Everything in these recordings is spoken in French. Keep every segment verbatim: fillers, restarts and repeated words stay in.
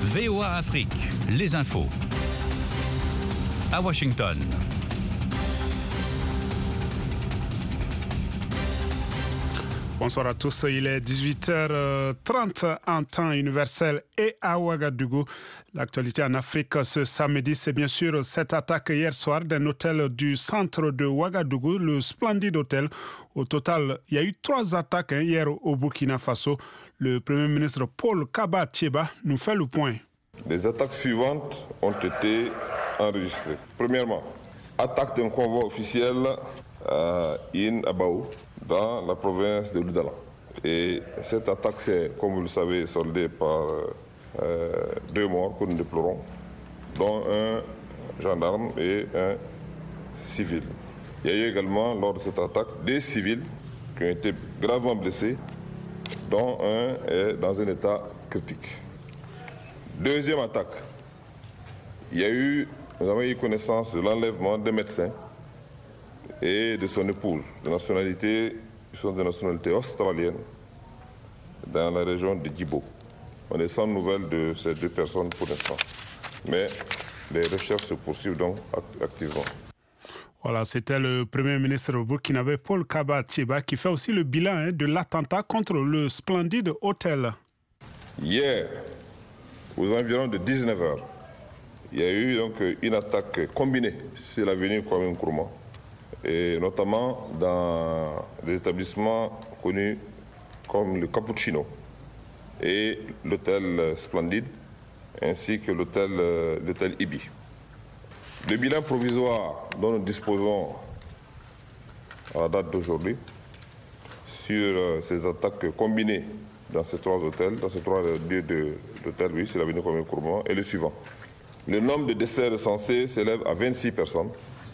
V O A Afrique, les infos. À Washington. Bonsoir à tous, il est dix-huit heures trente en temps universel et à Ouagadougou. L'actualité en Afrique ce samedi, c'est bien sûr cette attaque hier soir d'un hôtel du centre de Ouagadougou, le Splendid Hotel. Au total, il y a eu trois attaques hein, hier au Burkina Faso. Le Premier ministre Paul Kaba Thieba nous fait le point. Les attaques suivantes ont été enregistrées. Premièrement, attaque d'un convoi officiel à In Abaou, dans la province de Ludalan. Et cette attaque s'est, comme vous le savez, soldée par euh, deux morts que nous déplorons, dont un gendarme et un civil. Il y a eu également, lors de cette attaque, des civils qui ont été gravement blessés, dont un est dans un état critique. Deuxième attaque, il y a eu, nous avons eu connaissance de l'enlèvement d'un médecin et de son épouse, de nationalité, ils sont de nationalité australienne, dans la région de Djibo. On est sans nouvelles de ces deux personnes pour l'instant, mais les recherches se poursuivent donc activement. Voilà, c'était le Premier ministre burkinabé Paul Kaba Thieba qui fait aussi le bilan hein, de l'attentat contre le Splendid Hotel. Hier, aux environs de dix-neuf heures, il y a eu donc une attaque combinée sur l'avenue Kwame Nkrumah, et notamment dans des établissements connus comme le Cappuccino et l'hôtel Splendid, ainsi que l'hôtel, l'hôtel Ibi. Le bilan provisoire dont nous disposons à la date d'aujourd'hui sur ces attaques combinées dans ces trois hôtels, dans ces trois lieux de l'hôtel, oui, c'est l'avenue Kwame Nkrumah, est le suivant. Le nombre de décès recensés s'élève à vingt-six personnes.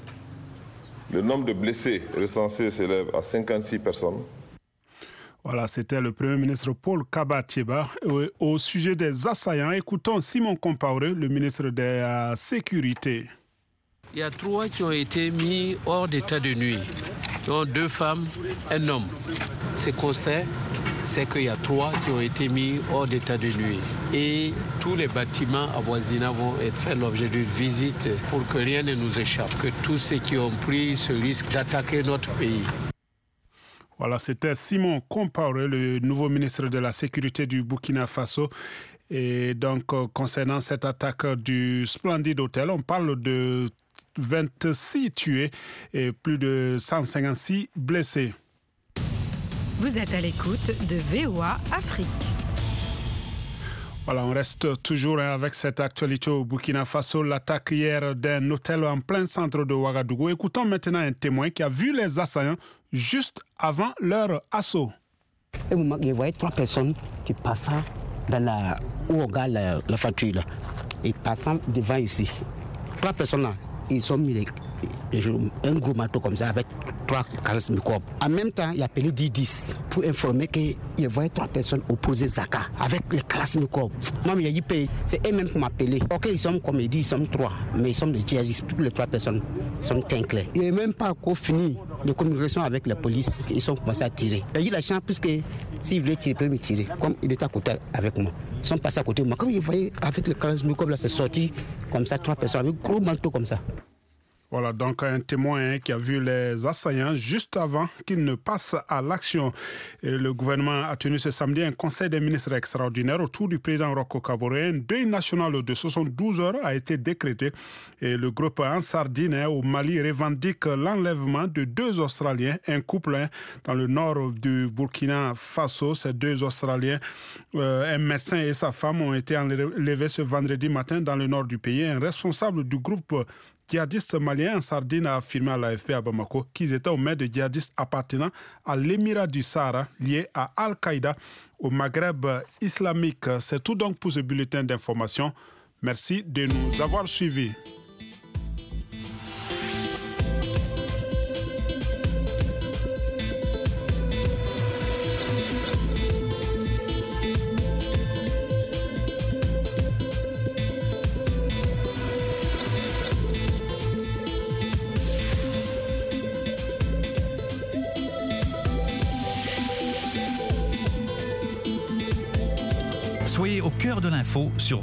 Le nombre de blessés recensés s'élève à cinquante-six personnes. Voilà, c'était le Premier ministre Paul Kaba Thieba. Au sujet des assaillants, écoutons Simon Compaoré, le ministre de la Sécurité. Il y a trois qui ont été mis hors d'état de nuit, dont deux femmes, un homme. Ce qu'on sait, c'est qu'il y a trois qui ont été mis hors d'état de nuit. Et tous les bâtiments avoisinants vont faire l'objet d'une visite pour que rien ne nous échappe, que tous ceux qui ont pris ce risque d'attaquer notre pays. Voilà, c'était Simon Compaoré, le nouveau ministre de la Sécurité du Burkina Faso. Et donc, concernant cette attaque du Splendid Hotel, on parle de vingt-six tués et plus de cent cinquante-six blessés. Vous êtes à l'écoute de V O A Afrique. Voilà, on reste toujours avec cette actualité au Burkina Faso, l'attaque hier d'un hôtel en plein centre de Ouagadougou. Écoutons maintenant un témoin qui a vu les assaillants juste avant leur assaut. Et vous voyez trois personnes qui passaient dans la, où on regarde la, la voiture, là, et passant devant ici. Trois personnes là, ils ont mis les, les, un gros manteau comme ça avec trois Kalachnikov. En même temps, il a appelé dix dix pour informer qu'il voyait trois personnes opposées Zaka avec les Kalachnikov. Moi, il a dit, c'est eux-mêmes qui m'ont appelé. Ok, ils sont comme il dit, ils sont trois, mais ils sont des djihadistes. Toutes les trois personnes sont clairs. Il n'a même pas encore fini de communication avec la police. Ils sont commencé à tirer. Il a eu la chance puisque s'il voulait tirer, il peut me tirer. Comme il était à côté avec moi. Ils sont passés à côté de moi. Comme ils voyaient avec les Kalachnikov, là, c'est sorti comme ça, trois personnes avec gros manteau comme ça. Voilà, donc un témoin hein, qui a vu les assaillants juste avant qu'ils ne passent à l'action. Et le gouvernement a tenu ce samedi un conseil des ministres extraordinaire autour du président Rocco Kaboré. Un deuil national de soixante-douze heures a été décrété. Et le groupe Ansardine hein, au Mali revendique l'enlèvement de deux Australiens, un couple hein, dans le nord du Burkina Faso. Ces deux Australiens, euh, un médecin et sa femme, ont été enlevés ce vendredi matin dans le nord du pays. Un responsable du groupe djihadistes maliens en Sardine a affirmé à l'A F P à Bamako qu'ils étaient aux mains de djihadistes appartenant à l'émirat du Sahara lié à Al-Qaïda au Maghreb islamique. C'est tout donc pour ce bulletin d'information. Merci de nous avoir suivis. Soyez au cœur de l'info sur